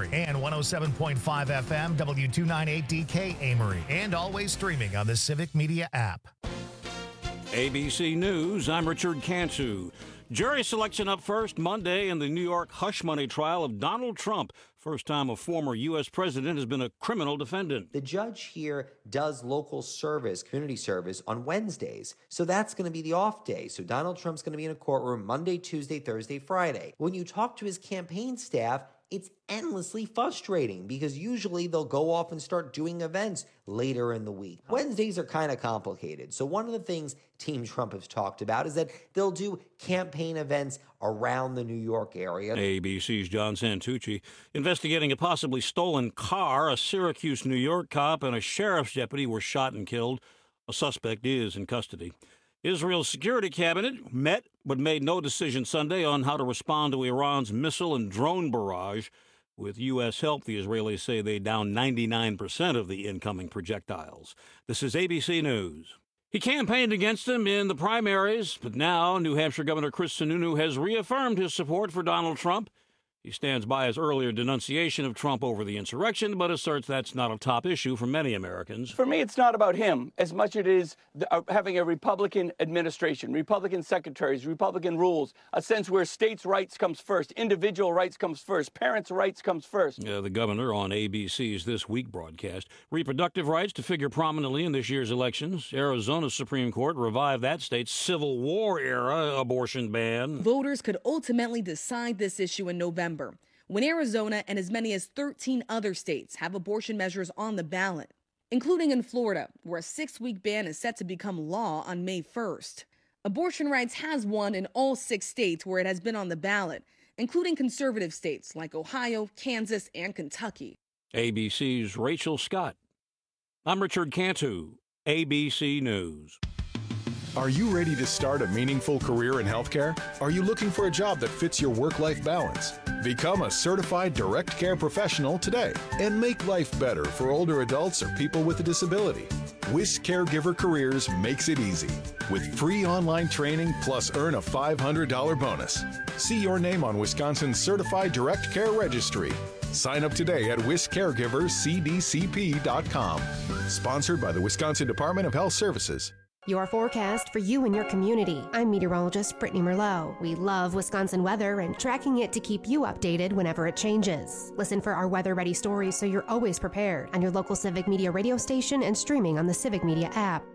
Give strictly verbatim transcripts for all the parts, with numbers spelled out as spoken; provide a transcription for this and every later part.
Amory, and one oh seven point five F M W two ninety-eight D K Amory, and always streaming on the Civic Media app. A B C News, I'm Richard Cantu. Jury selection up first Monday in the New York hush money trial of Donald Trump. First time a former U S president has been a criminal defendant. The judge here does local service, community service on Wednesdays. So that's going to be the off day. So Donald Trump's going to be in a courtroom Monday, Tuesday, Thursday, Friday. When you talk to his campaign staff, it's endlessly frustrating because usually they'll go off and start doing events later in the week. Wednesdays are kind of complicated. So one of the things Team Trump has talked about is that they'll do campaign events around the New York area. A B C's John Santucci investigating a possibly stolen car. A Syracuse, New York cop and a sheriff's deputy were shot and killed. A suspect is in custody. Israel's security cabinet met but made no decision Sunday on how to respond to Iran's missile and drone barrage. With U S help, the Israelis say they downed ninety-nine percent of the incoming projectiles. This is A B C News. He campaigned against him in the primaries, but now New Hampshire Governor Chris Sununu has reaffirmed his support for Donald Trump. He stands by his earlier denunciation of Trump over the insurrection, but asserts that's not a top issue for many Americans. For me, it's not about him as much as it is the, uh, having a Republican administration, Republican secretaries, Republican rules, a sense where states' rights comes first, individual rights comes first, parents' rights comes first. Uh, the governor on A B C's This Week broadcast. Reproductive rights to figure prominently in this year's elections. Arizona's Supreme Court revived that state's Civil War-era abortion ban. Voters could ultimately decide this issue in November, when Arizona and as many as thirteen other states have abortion measures on the ballot, including in Florida, where a six-week ban is set to become law on May first. Abortion rights has won in all six states where it has been on the ballot, including conservative states like Ohio, Kansas, and Kentucky. A B C's Rachel Scott. I'm Richard Cantu, A B C News. Are you ready to start a meaningful career in healthcare? Are you looking for a job that fits your work-life balance? Become a certified direct care professional today and make life better for older adults or people with a disability. Wisc Caregiver Careers makes it easy with free online training plus earn a five hundred dollars bonus. See your name on Wisconsin's Certified Direct Care Registry. Sign up today at wisc caregivers c d c p dot com. Sponsored by the Wisconsin Department of Health Services. Your forecast for you and your community. I'm meteorologist Brittany Merlot. We love Wisconsin weather and tracking it to keep you updated whenever it changes. Listen for our weather-ready stories so you're always prepared on your local Civic Media radio station and streaming on the Civic Media app.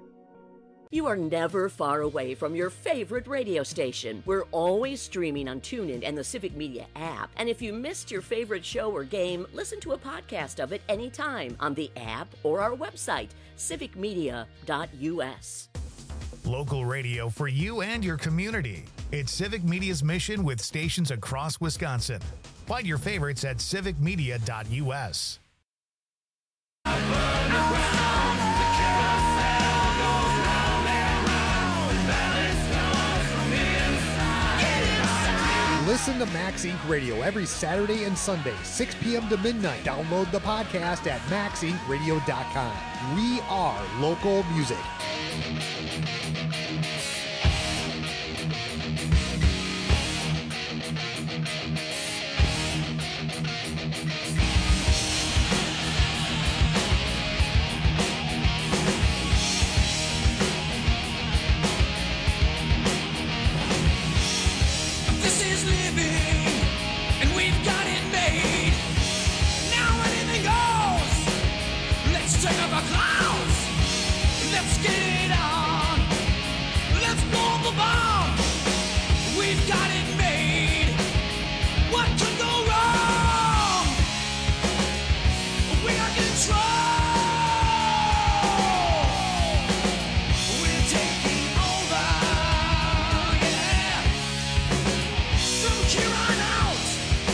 You are never far away from your favorite radio station. We're always streaming on TuneIn and the Civic Media app. And if you missed your favorite show or game, listen to a podcast of it anytime on the app or our website, civic media dot u s. Local radio for you and your community. It's Civic Media's mission with stations across Wisconsin. Find your favorites at civic media dot u s. Listen to Max Incorporated. Radio every Saturday and Sunday, six p.m. to midnight. Download the podcast at max inc radio dot com. We are local music.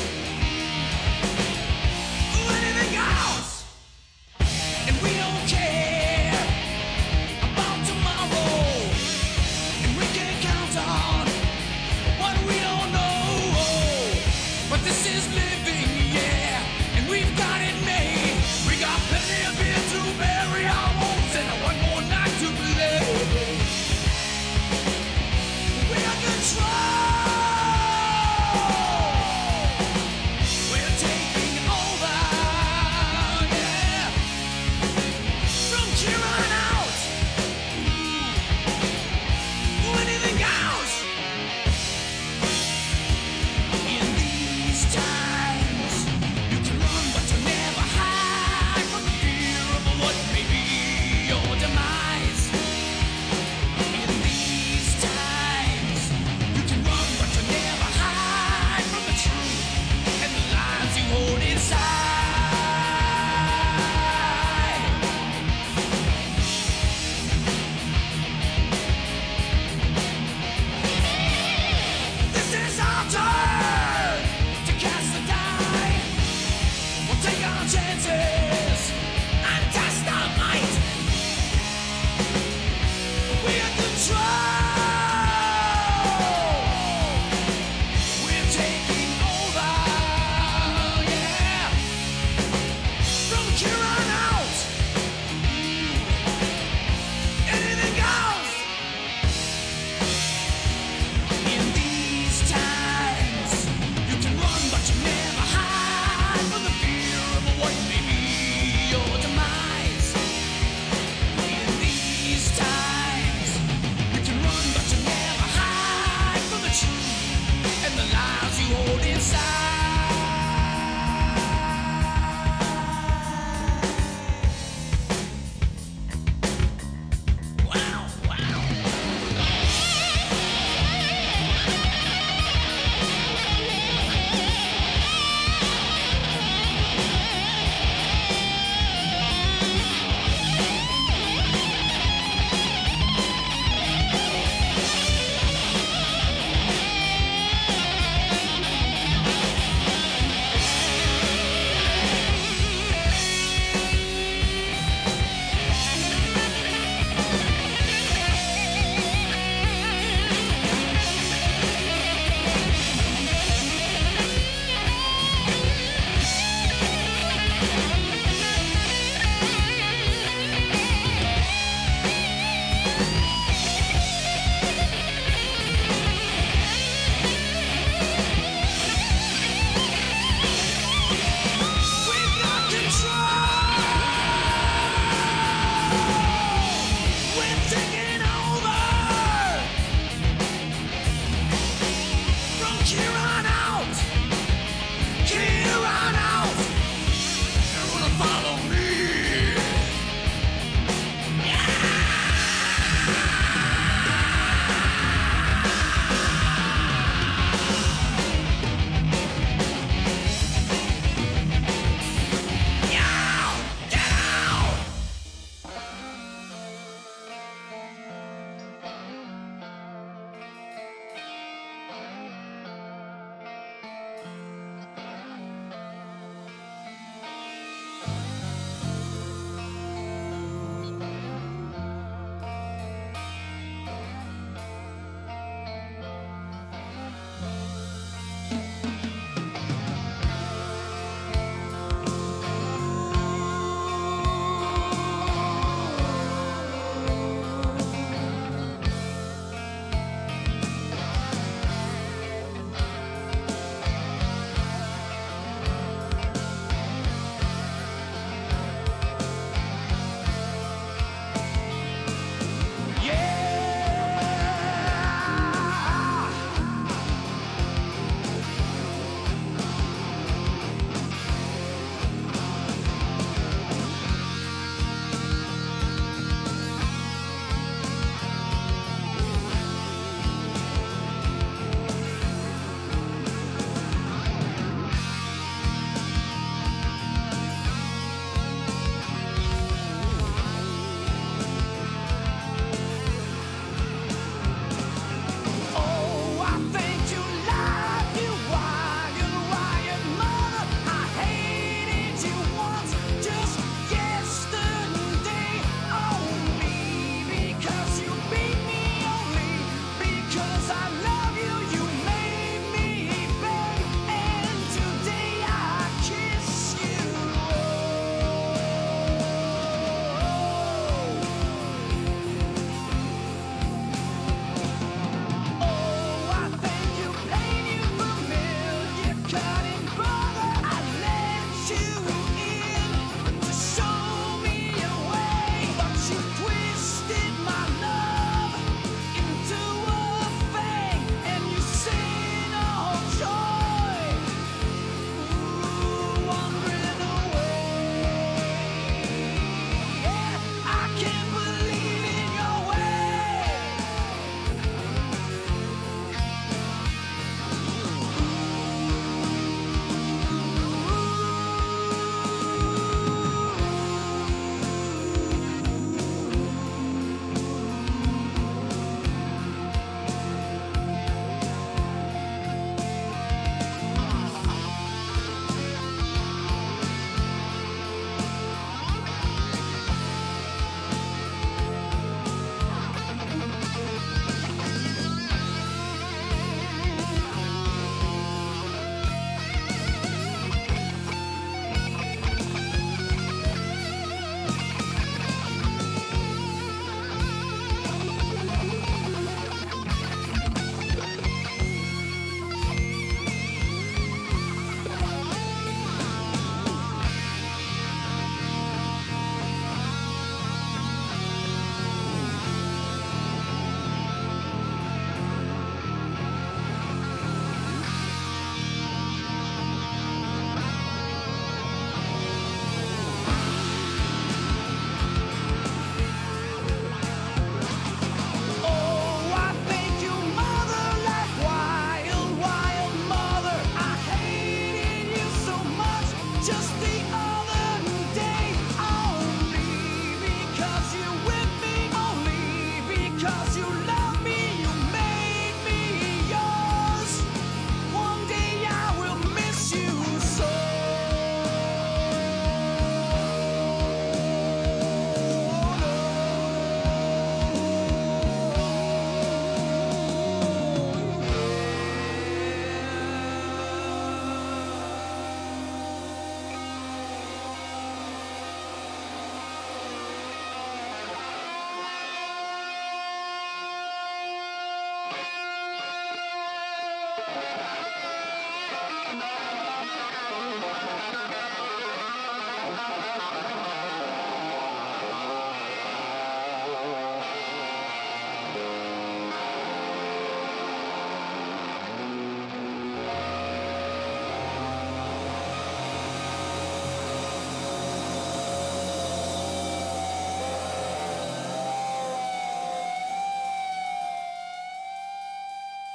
And we don't care.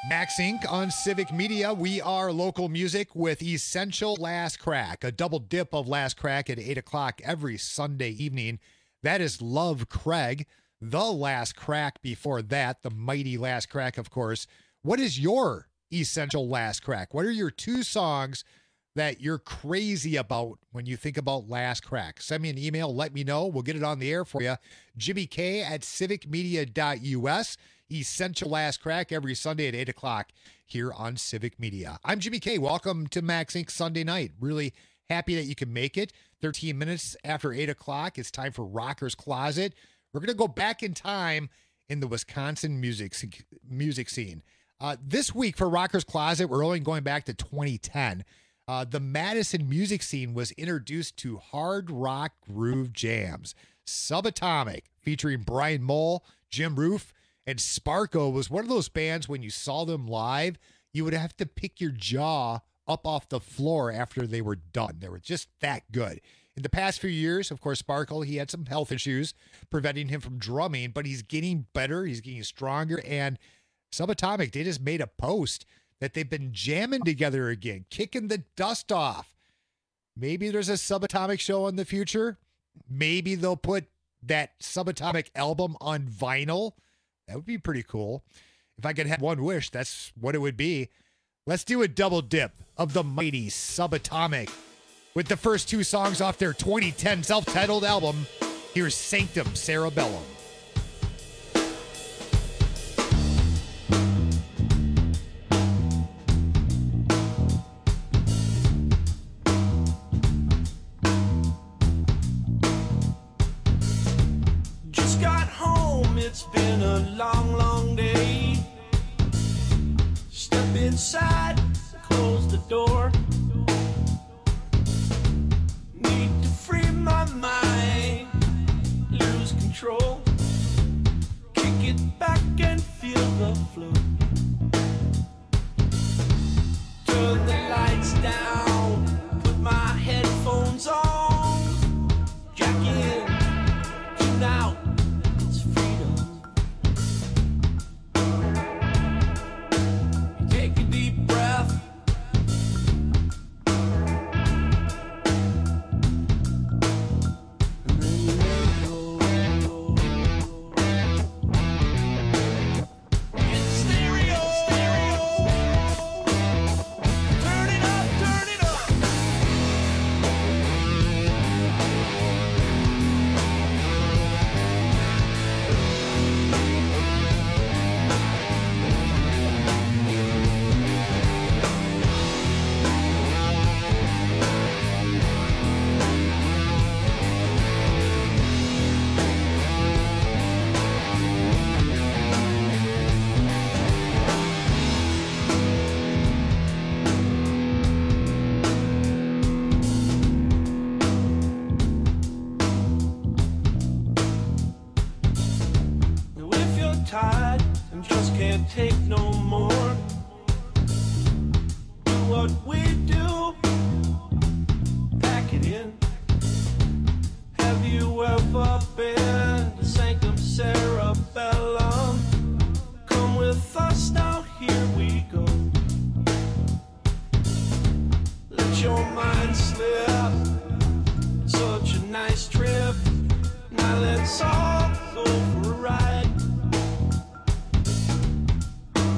Max Incorporated on Civic Media. We are local music with Essential Last Crack, a double dip of Last Crack at eight o'clock every Sunday evening. That is Love Craig. The Last Crack before that, the mighty Last Crack, of course. What is your Essential Last Crack? What are your two songs that you're crazy about when you think about Last Crack? Send me an email. Let me know. We'll get it on the air for you. Jimmy K at civic media dot U S. Essential Last Crack every Sunday at eight o'clock here on Civic Media. I'm Jimmy K. Welcome to Max Incorporated Sunday night. Really happy that you can make it. thirteen minutes after eight o'clock, it's time for Rocker's Closet. We're going to go back in time in the Wisconsin music, music scene. Uh, this week for Rocker's Closet, we're only going back to twenty ten. Uh, the Madison music scene was introduced to hard rock groove jams. Subatomic, featuring Brian Moll, Jim Roof, and Sparko was one of those bands when you saw them live, you would have to pick your jaw up off the floor after they were done. They were just that good. In the past few years, of course, Sparko, he had some health issues preventing him from drumming, but he's getting better. He's getting stronger. And Subatomic, they just made a post that they've been jamming together again, kicking the dust off. Maybe there's a Subatomic show in the future. Maybe they'll put that Subatomic album on vinyl. That would be pretty cool. If I could have one wish, that's what it would be. Let's do a double dip of the mighty Subatomic with the first two songs off their twenty ten self-titled album. Here's Sanctum Cerebellum. It's been a long, long day. Step inside, close the door. Need to free my mind, lose control. Kick it back and feel the flow. Turn the lights down, put my headphones on. Jack in, tune out. Take no more. Do what we do. Pack it in. Have you ever been to Sanctum Cerebellum? Come with us now, here we go. Let your mind slip. Such a nice trip. Now let's all go for a ride.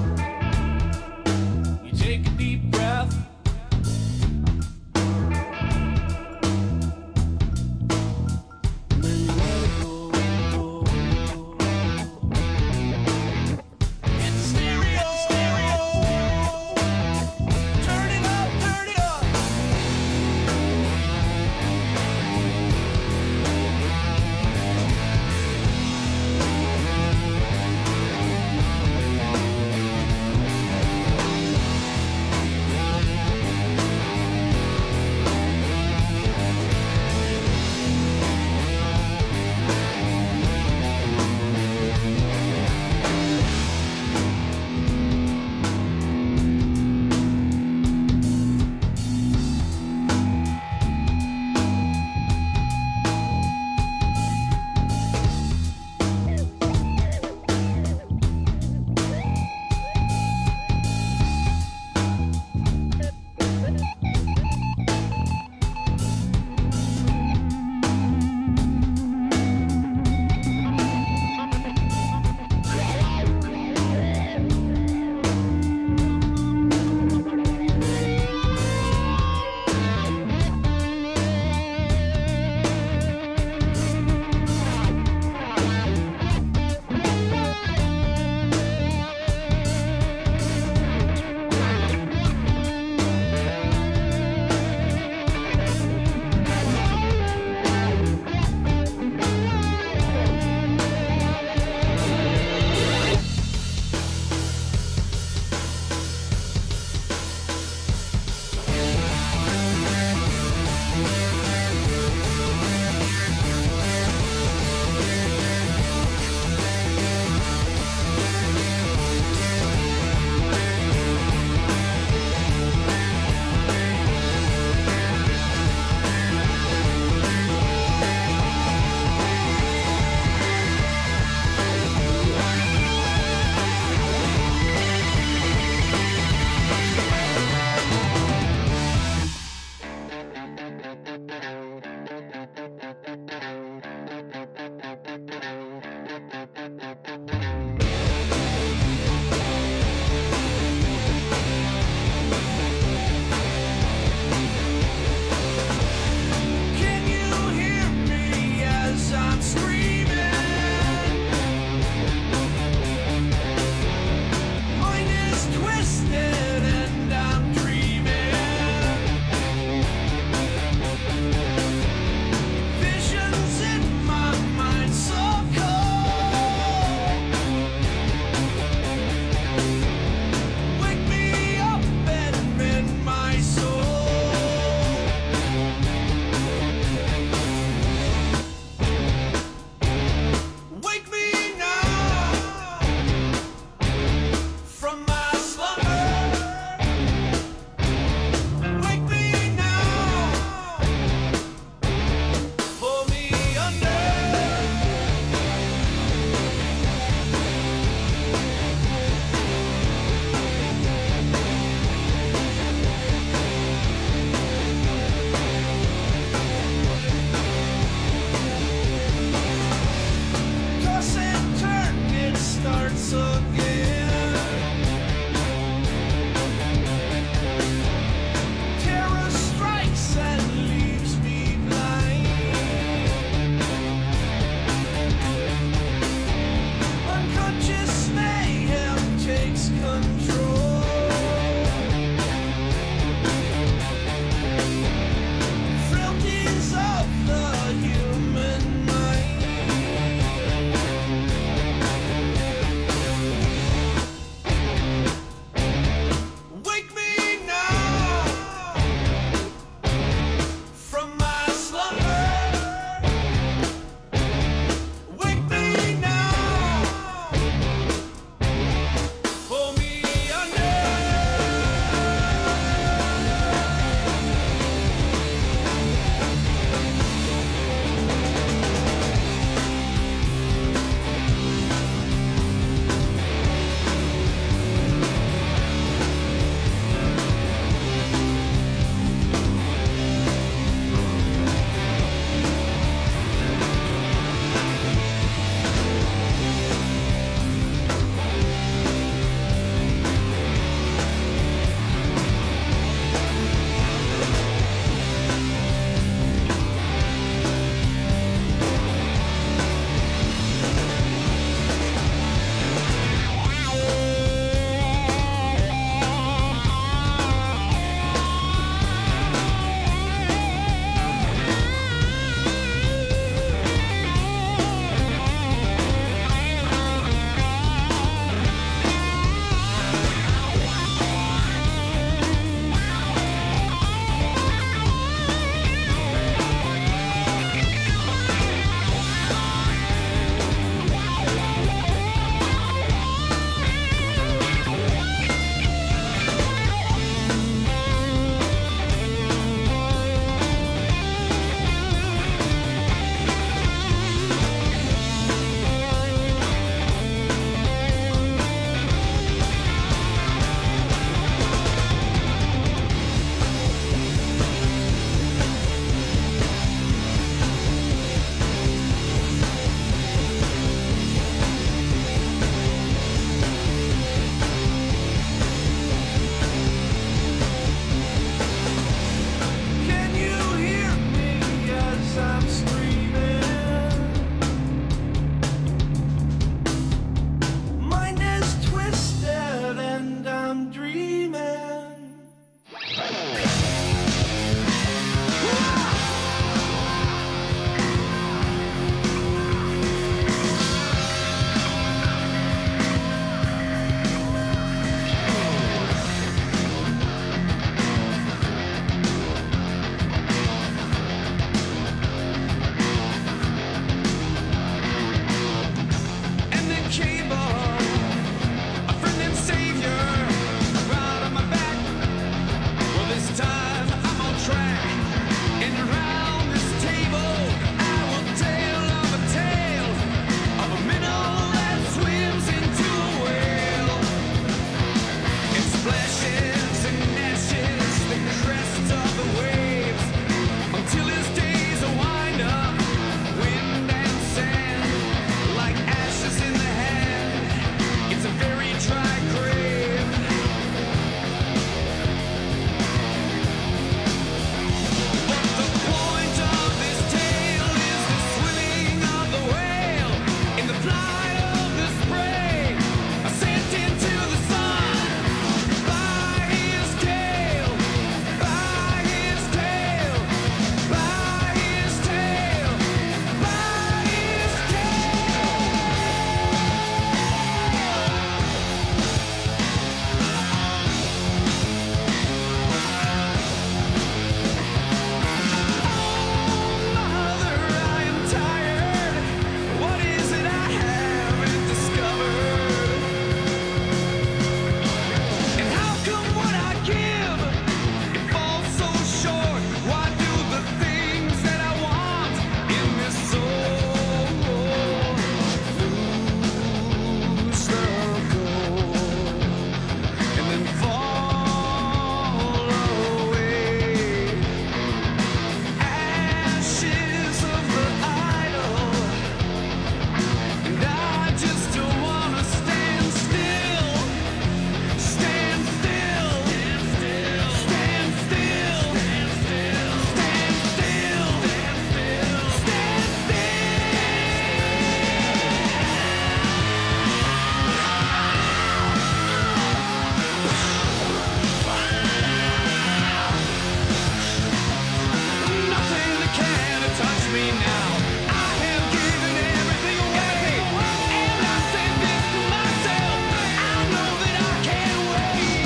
me now. I have given everything away, and I say this to myself. I know that I can't wait.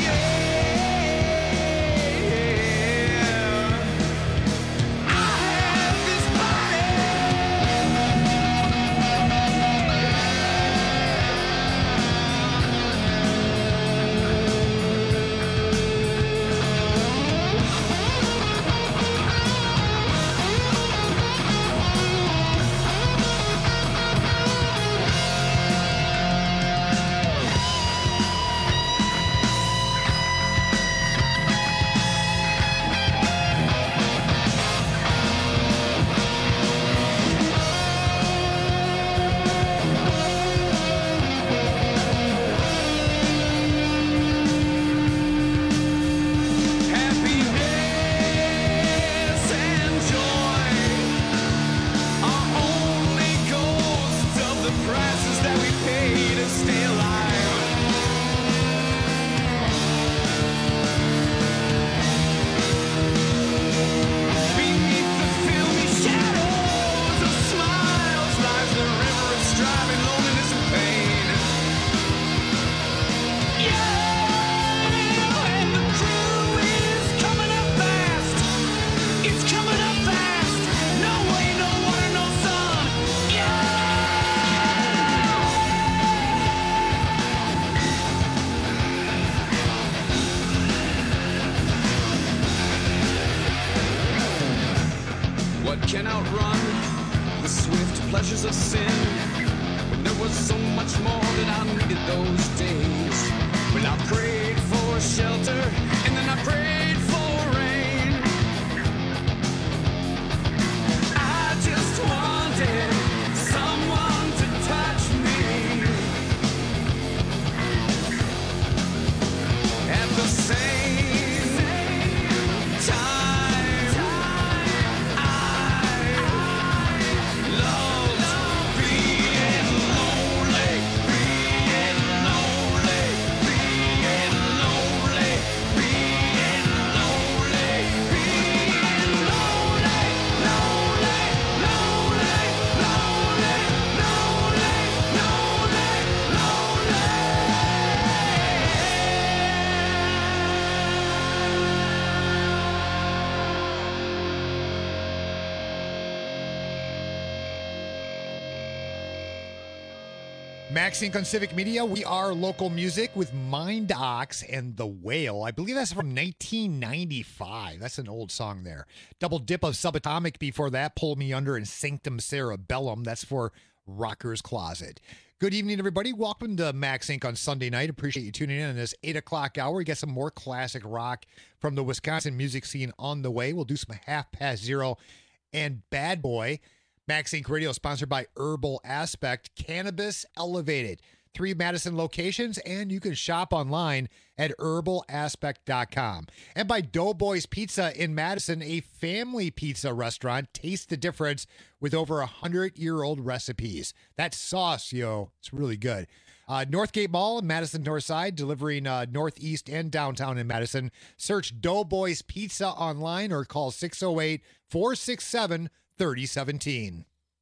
I have this happiness and joy are only ghosts of the prices that we pay to stay alive. Beneath the filmy shadows of smiles lies the river of striving, loneliness and pain. Yeah, and the crew is coming up fast. It's coming up fast. No way, no water, no sun. What can outrun the swift pleasures of sin? When there was so much more that I needed those days. When I prayed for shelter and then I prayed for rain. I just wanted someone to touch me. At the same time, I love being lonely, being lonely, being lonely, being lonely, being lonely, lonely, lonely, lonely, lonely, lonely, Max Inc on Civic Media. We are local music with Mind Ox and The Whale. I believe that's from nineteen ninety-five. That's an old song there. Double dip of Subatomic before that. Pull Me Under and Sanctum Cerebellum. That's for Rocker's Closet. Good evening, everybody. Welcome to Max Inc on Sunday night. Appreciate you tuning in on this eight o'clock hour. We got some more classic rock from the Wisconsin music scene on the way. We'll do some Half Past Zero and Bad Boy. Max Inc Radio sponsored by Herbal Aspect, Cannabis Elevated. Three Madison locations, and you can shop online at herbal aspect dot com. And by Doughboys Pizza in Madison, a family pizza restaurant. Taste the difference with over a hundred-year-old recipes. That sauce, yo, it's really good. Uh, Northgate Mall in Madison Northside, delivering uh, Northeast and downtown in Madison. Search Doughboys Pizza online or call six oh eight, four six seven, thirty seventeen.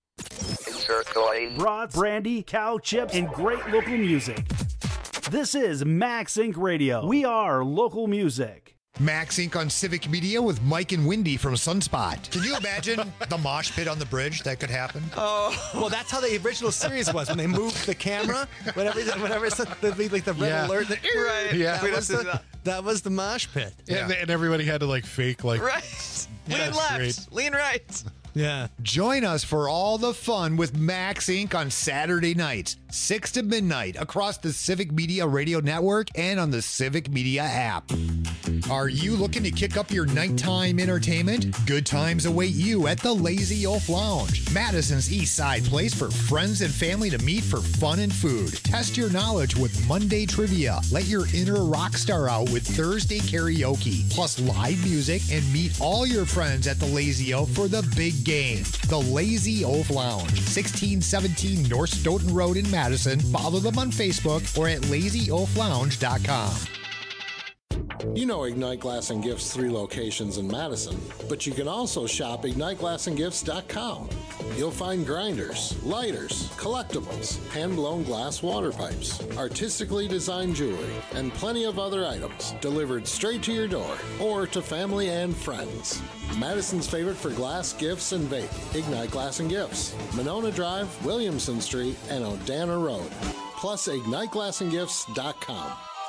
Brats, brandy, cow chips, and great local music. This is Max Inc Radio. We are local music. Max Inc on Civic Media with Mike and Wendy from Sunspot. Can you imagine the mosh pit on the bridge that could happen? Oh, well, that's how the original series was when they moved the camera. Whenever, whenever it's the, like the red Yeah. alert, the, Right. Yeah. that, was the, that was the mosh pit. And, and everybody had to like fake like Right. Yeah, Lean that's left, great. lean right. Yeah. Join us for all the fun with Max Inc on Saturday nights, six to midnight, across the Civic Media Radio Network and on the Civic Media app. Are you looking to kick up your nighttime entertainment? Good times await you at the Lazy Oaf Lounge, Madison's East Side place for friends and family to meet for fun and food. Test your knowledge with Monday trivia. Let your inner rock star out with Thursday karaoke, plus live music, and meet all your friends at the Lazy Oaf for the big game. The Lazy Oaf Lounge, sixteen seventeen North Stoughton Road in Madison. Follow them on Facebook or at lazy oaf lounge dot com. You know Ignite Glass and Gifts' three locations in Madison, but you can also shop ignite glass and gifts dot com. You'll find grinders, lighters, collectibles, hand-blown glass water pipes, artistically designed jewelry, and plenty of other items delivered straight to your door or to family and friends. Madison's favorite for glass, gifts, and vape, Ignite Glass and Gifts, Monona Drive, Williamson Street, and Odana Road. Plus ignite glass and gifts dot com.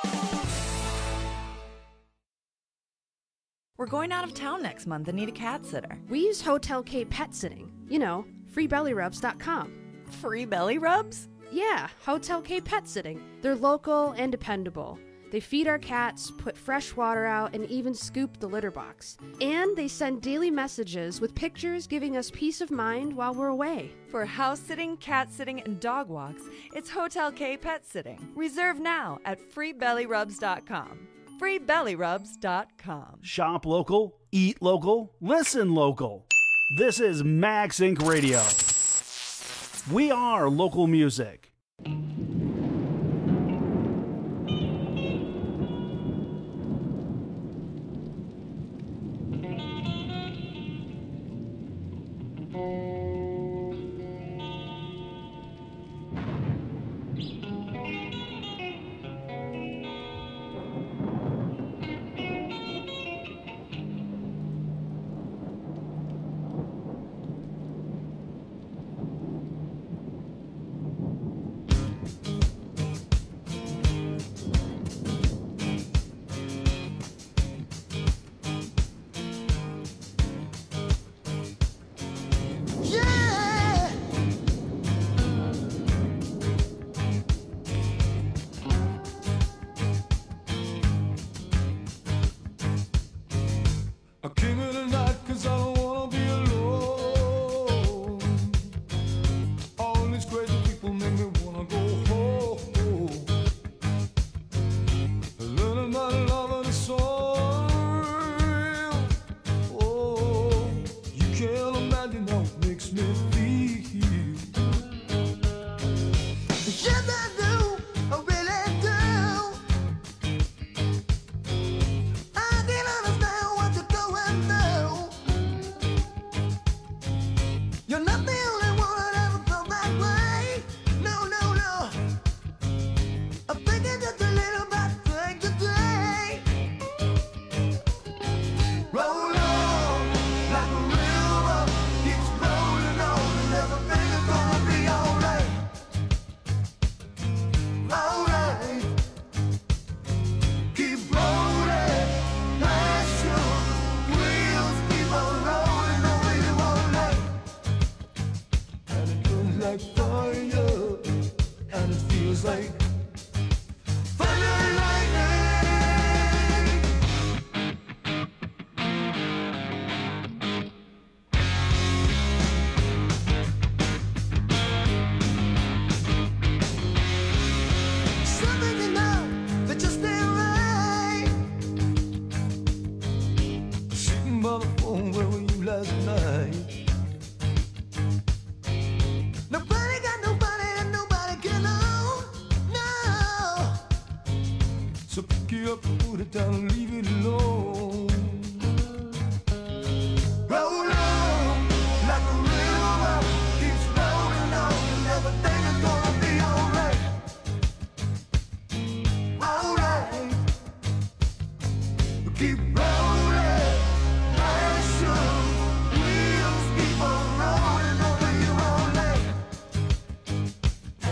We're going out of town next month and need a cat sitter. We use Hotel K Pet Sitting. You know, free belly rubs dot com. Free belly rubs? Yeah, Hotel K Pet Sitting. They're local and dependable. They feed our cats, put fresh water out, and even scoop the litter box. And they send daily messages with pictures giving us peace of mind while we're away. For house sitting, cat sitting, and dog walks, it's Hotel K Pet Sitting. Reserve now at free belly rubs dot com. free belly rubs dot com. Shop local, eat local, listen local. This is Max Incorporated. Radio. We are local music.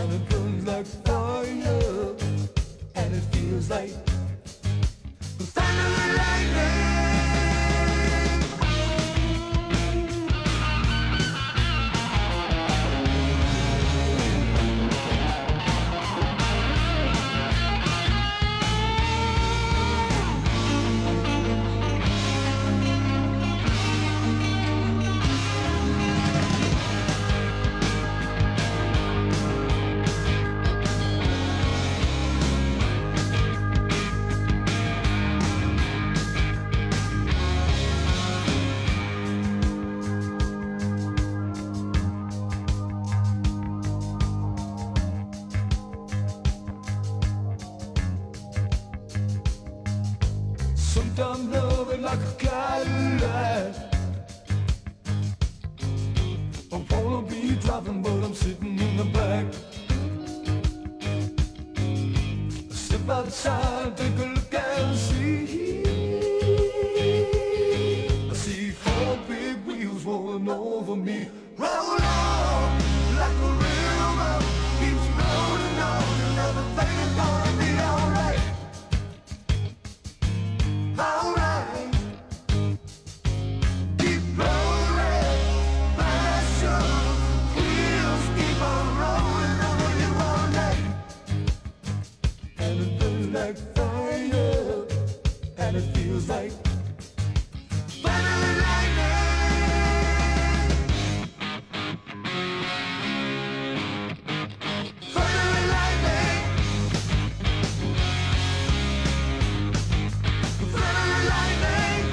Like fire, and it feels like the fire. dumb loving like a Cadillac. I wanna be driving, but I'm sitting in the back. Step outside, take a look and see. I see four big wheels rolling over me. Roll on like a river, keeps rolling on, and everything is gonna be alright. Alright. Keep rolling, passion, wheels keep on rolling over you all night. And it feels like fire, and it feels like thunder and lightning. Thunder and lightning. Thunder and lightning.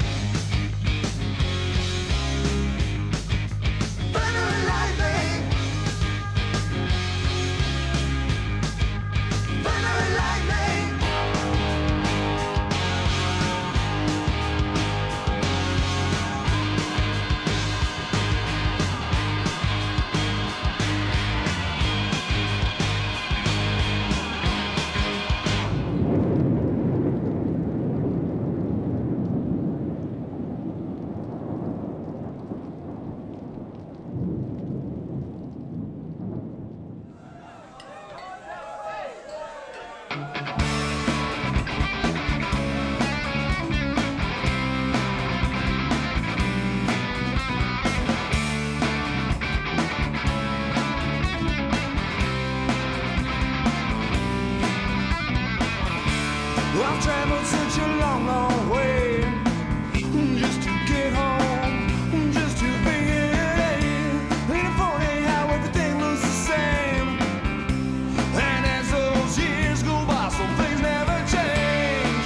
Thunder and lightning. Thunder and lightning. Well, I've traveled such a long, long way just to get home, just to be here. And it's funny how everything looks the same. And as those years go by, some things never change.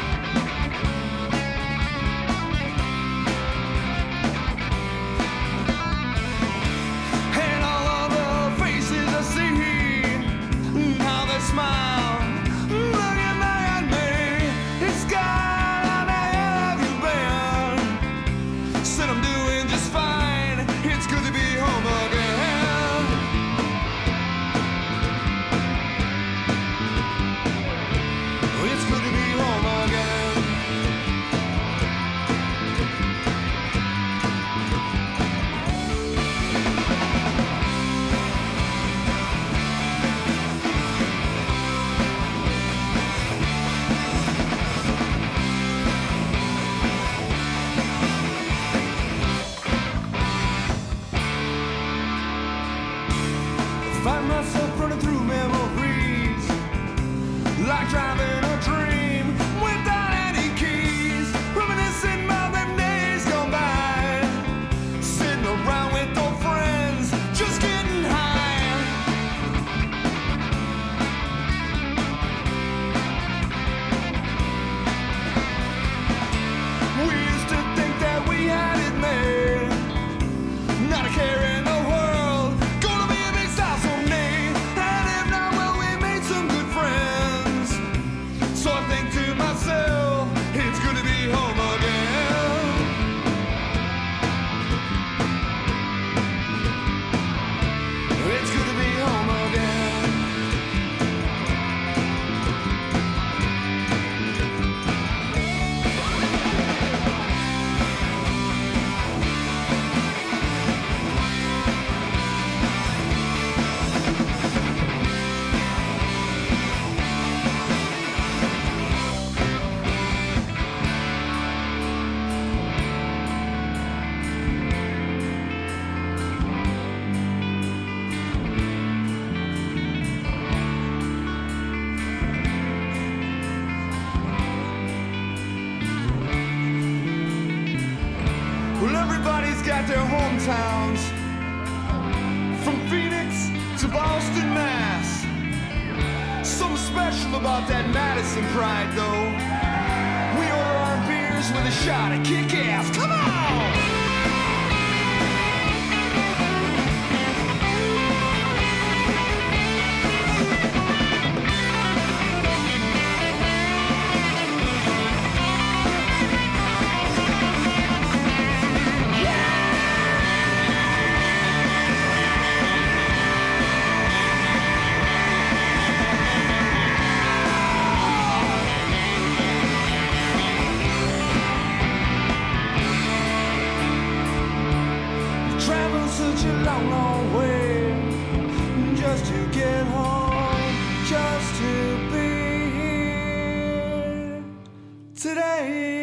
And all of the faces I see, how they smile. Look at my and me. It's God, how the hell have you been? Said I'm doing just fine. It's good to be home again. It's good to be home again. Find myself running through memories, like driving a dream without any keys, reminiscing about them days gone by, sitting around with old friends, just getting high. We used to think that we had it made, not a care in the world, gonna be a big star someday. And if not, well, we made some good friends. So I think to myself, it's good to be home again. It's good to be home again. Well, everybody's got their hometowns, from Phoenix to Boston, Mass. Something special about that Madison pride, though. We order our beers with a shot of kick-ass. Come on! a long, long way just to get home, just to be here today.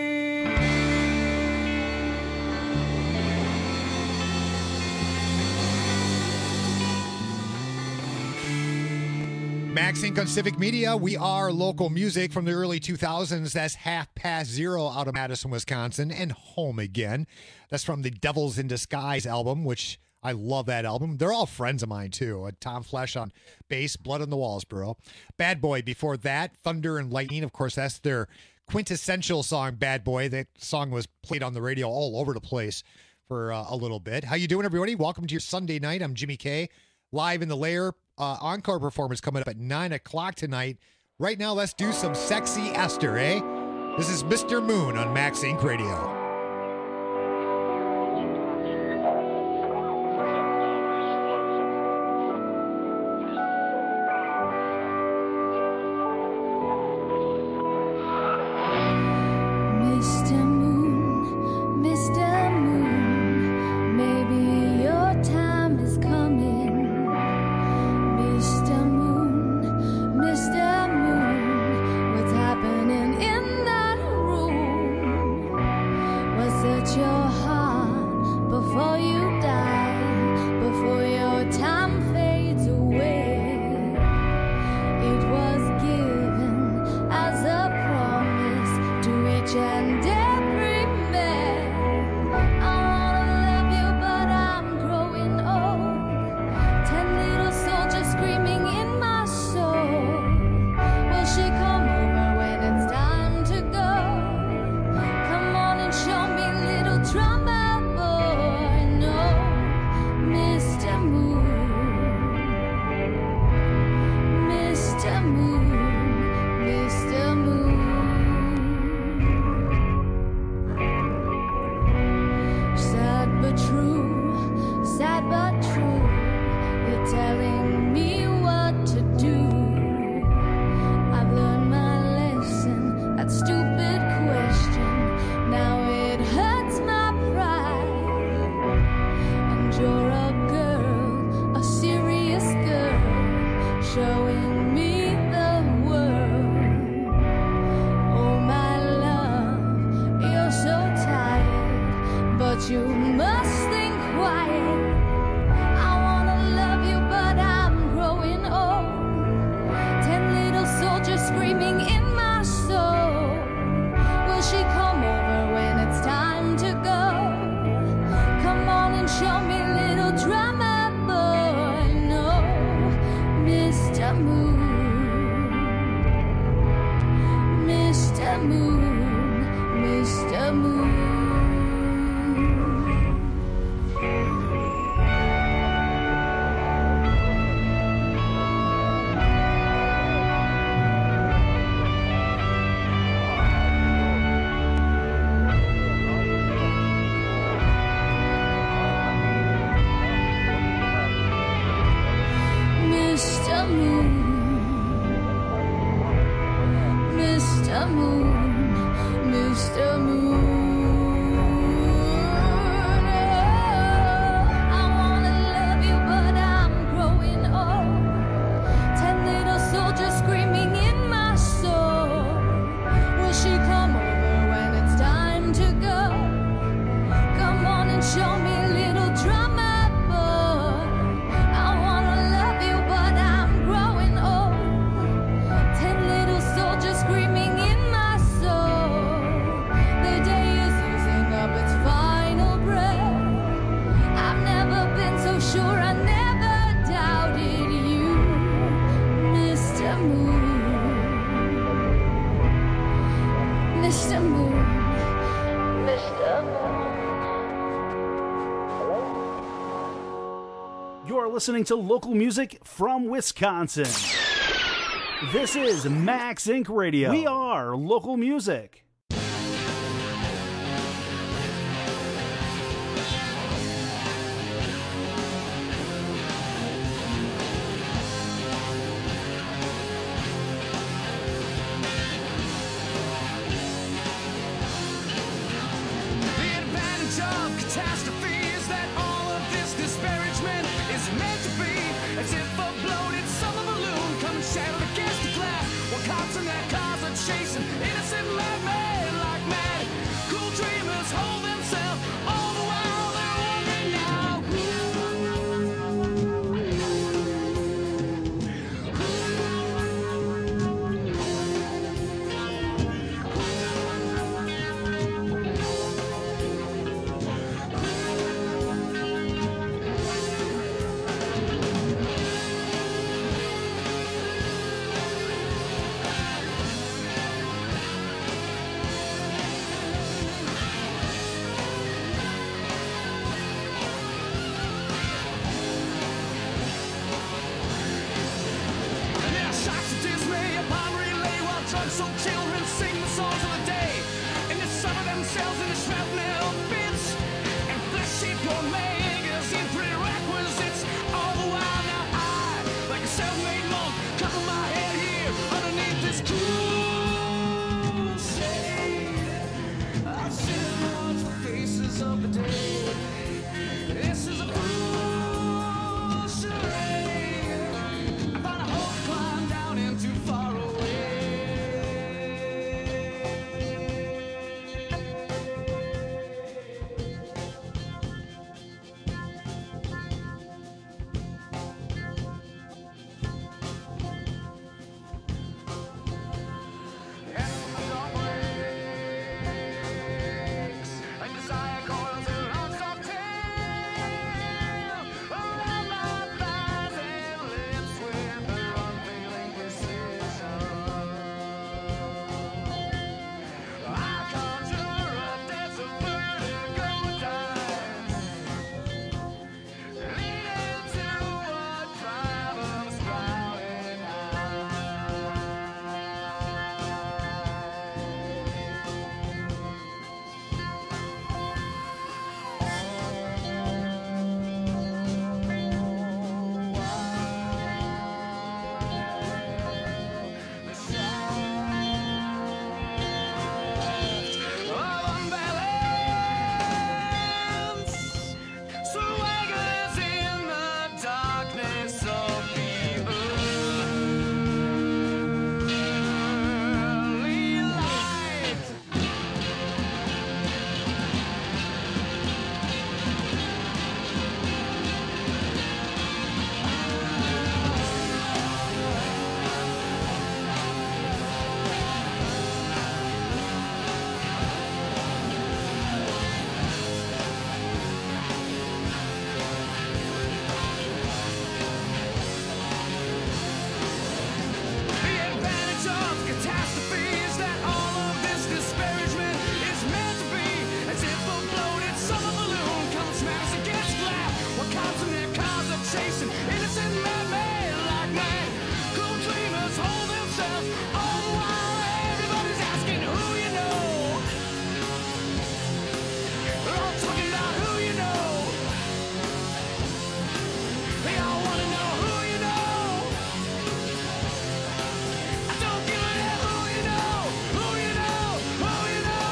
Max Inc on Civic Media. We are local music from the early two thousands. That's Half Past Zero out of Madison, Wisconsin, and Home Again. That's from the Devils in Disguise album, which I love that album. They're all friends of mine, too. Uh, Tom Flesh on bass, Blood on the Walls, bro. Bad Boy before that, Thunder and Lightning. Of course, that's their quintessential song, Bad Boy. That song was played on the radio all over the place for uh, a little bit. How you doing, everybody? Welcome to your Sunday night. I'm Jimmy K, live in the Lair. Uh, encore performance coming up at nine o'clock tonight. Right now, let's do some Sexy Esther, eh? This is Mister Moon on Max Inc Radio. Listening to local music from Wisconsin. This is Max Inc Radio. We are local music. The advantage of catastrophe is that all of this, this chasing innocent madmen like mad. Cool dreamers hold themselves all the while everybody's asking who you know. They're all talking about who you know. They all want to know who you know. I don't give a damn who you know, who you know, who you know,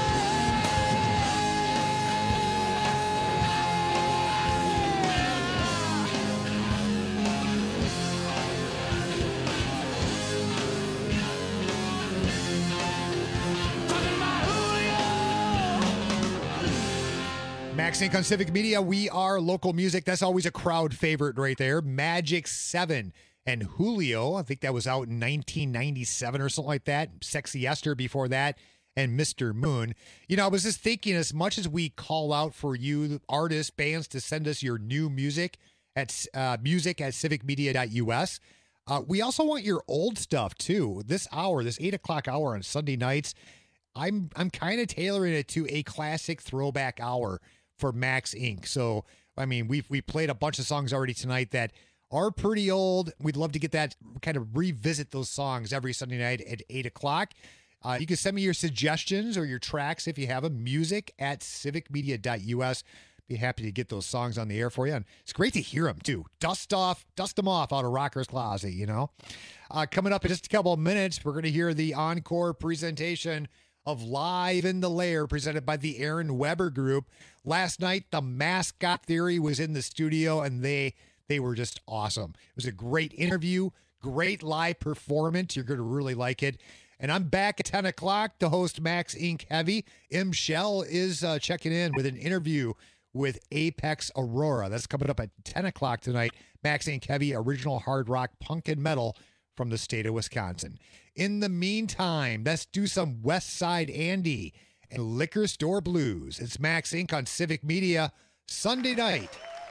Max Inc on Civic Media. We are local music. That's always a crowd favorite right there. Magic seven and Julio. I think that was out in nineteen ninety-seven or something like that. Sexy Esther before that. And Mister Moon. You know, I was just thinking, as much as we call out for you artists, bands to send us your new music at uh, music at civic media dot U S, uh, we also want your old stuff too. This hour, this eight o'clock hour on Sunday nights, I'm I'm kind of tailoring it to a classic throwback hour for Max Incorporated. So, I mean, we've we played a bunch of songs already tonight that are pretty old. We'd love to get that, kind of revisit those songs every Sunday night at eight o'clock. Uh, you can send me your suggestions or your tracks if you have them. Music at civic media dot U S. Be happy to get those songs on the air for you. And it's great to hear them, too. Dust off, dust them off out of Rocker's Closet, you know. Uh, coming up in just a couple of minutes, we're going to hear the encore presentation of Live in the Lair, presented by the Aaron Weber Group. Last night, the Mascot Theory was in the studio, and they they were just awesome. It was a great interview, great live performance. You're going to really like it. And I'm back at ten o'clock to host Max Incorporated Heavy. M. Shell is uh, checking in with an interview with Apex Aurora. That's coming up at ten o'clock tonight. Max Incorporated Heavy, original hard rock, punk, and metal from the state of Wisconsin. In the meantime, let's do some West Side Andy and Liquor Store Blues. It's Max Incorporated on Civic Media, Sunday night.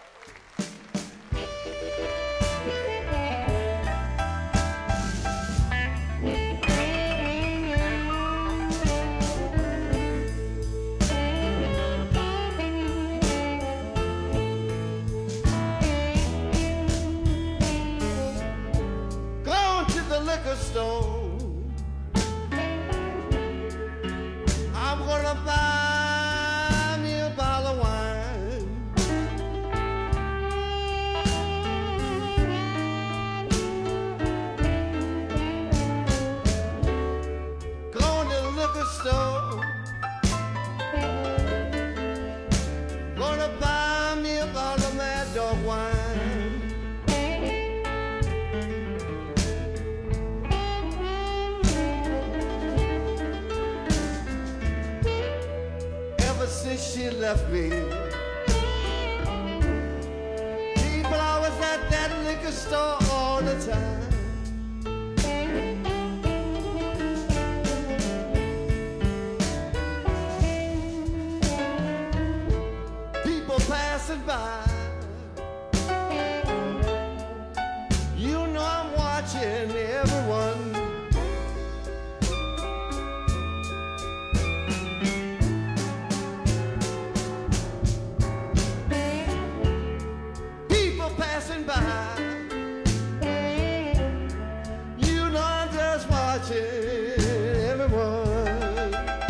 Liquor store, I'm gonna buy me a bottle of wine. Going to the liquor store, gonna buy me a bottle of Mad Dog wine. Since she left me, people always at that liquor store all the time. People passing by, you know I'm watching everyone. By. You know I'm just watching everyone.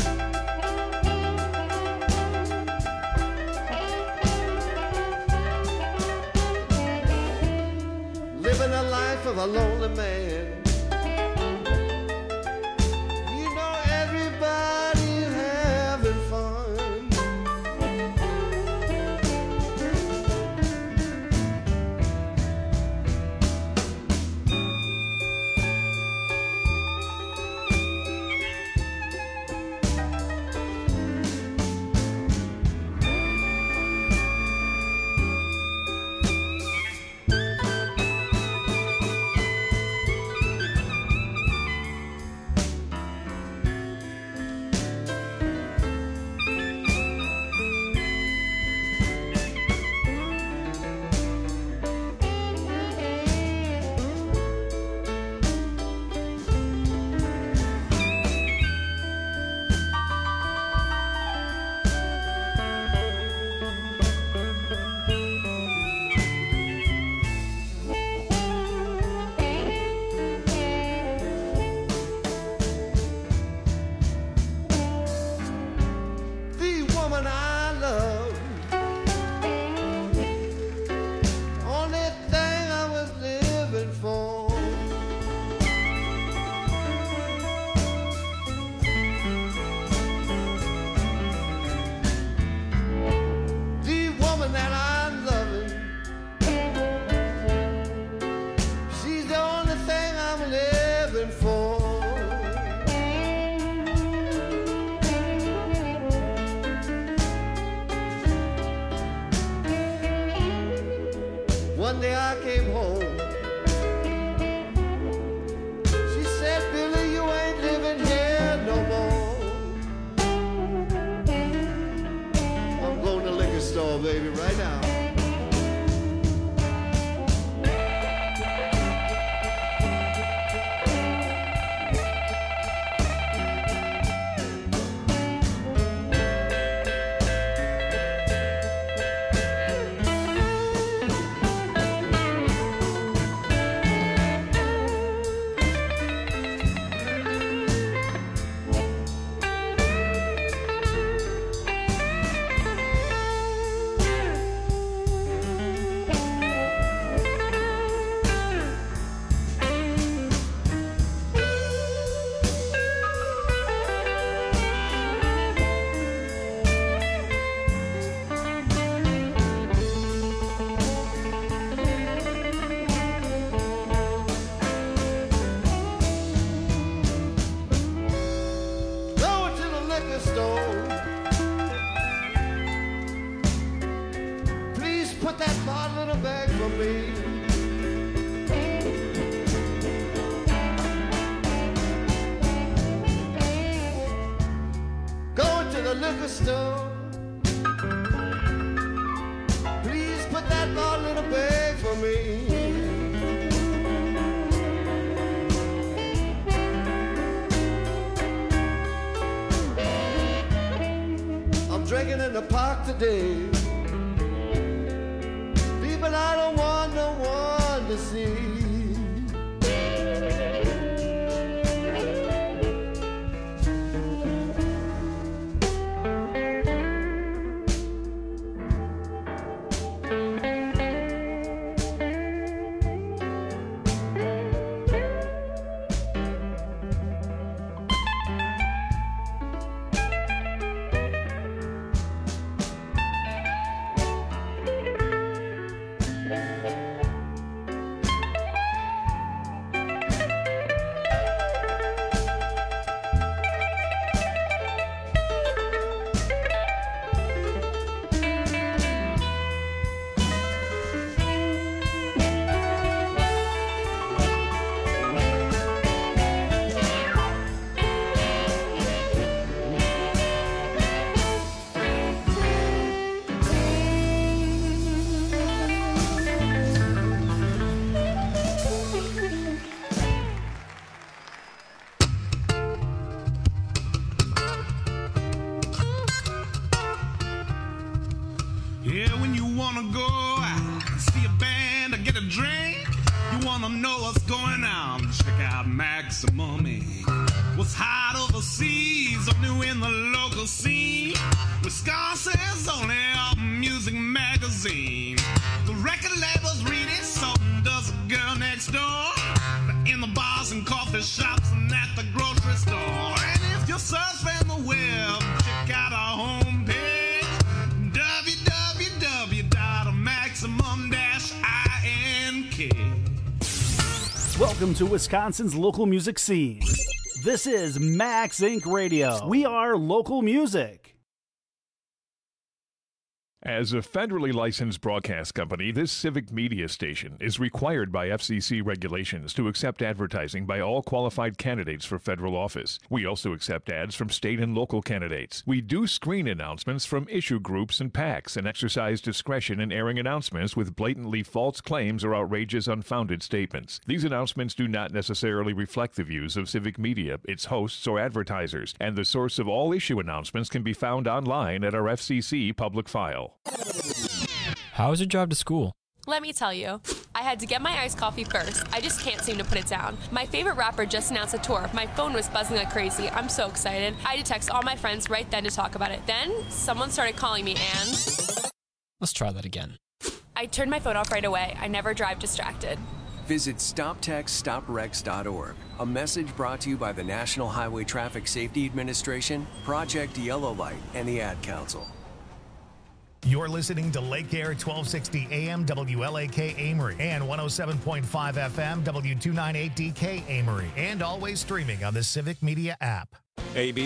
Living a life of a lonely man. You know everybody's having fun. one day I came home. She said, Billy, you ain't living here no more. I'm going to the liquor store, baby, right now. Today, people I don't want no one to see. Welcome to Wisconsin's local music scene. This is Max Inc Radio. We are local music. As a federally licensed broadcast company, this civic media station is required by F C C regulations to accept advertising by all qualified candidates for federal office. We also accept ads from state and local candidates. We do screen announcements from issue groups and PACs and exercise discretion in airing announcements with blatantly false claims or outrageous, unfounded statements. These announcements do not necessarily reflect the views of civic media, its hosts, or advertisers, and the source of all issue announcements can be found online at our F C C public file. How was your drive to school? Let me tell you, I had to get my iced coffee first. I just can't seem to put it down. My favorite rapper just announced a tour. My phone was buzzing like crazy. I'm so excited. I had to text all my friends right then to talk about it. Then, someone started calling me and... Let's try that again. I turned my phone off right away. I never drive distracted. Visit stop text stop wrecks dot org. A message brought to you by the National Highway Traffic Safety Administration, Project Yellow Light, and the Ad Council. You're listening to Lake Air twelve sixty A M W L A K Amory and one oh seven point five F M W two ninety-eight D K Amory, and always streaming on the Civic Media app. A B